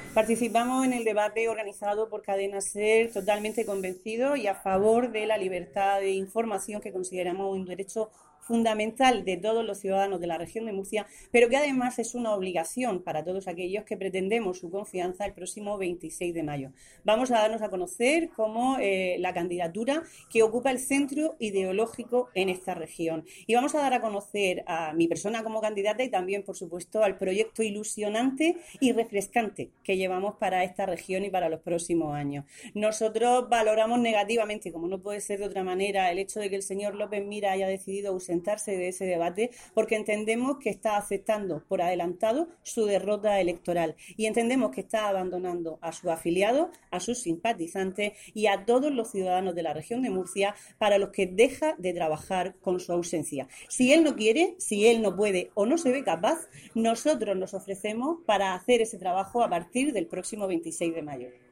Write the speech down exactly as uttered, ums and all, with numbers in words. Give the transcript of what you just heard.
Participamos en el debate organizado por Cadena SER totalmente convencidos y a favor de la libertad de información, que consideramos un derecho fundamental de todos los ciudadanos de la región de Murcia, pero que además es una obligación para todos aquellos que pretendemos su confianza el próximo veintiséis de mayo. Vamos a darnos a conocer como eh, la candidatura que ocupa el centro ideológico en esta región. Y vamos a dar a conocer a mi persona como candidata y también, por supuesto, al proyecto ilusionante y refrescante que llevamos para esta región y para los próximos años. Nosotros valoramos negativamente, como no puede ser de otra manera, el hecho de que el señor López Mira haya decidido ausentarse de ese debate, porque entendemos que está aceptando por adelantado su derrota electoral y entendemos que está abandonando a sus afiliados, a sus simpatizantes y a todos los ciudadanos de la región de Murcia, para los que deja de trabajar con su ausencia. Si él no quiere, si él no puede o no se ve capaz, nosotros nos ofrecemos para hacer ese trabajo a partir del próximo veintiséis de mayo.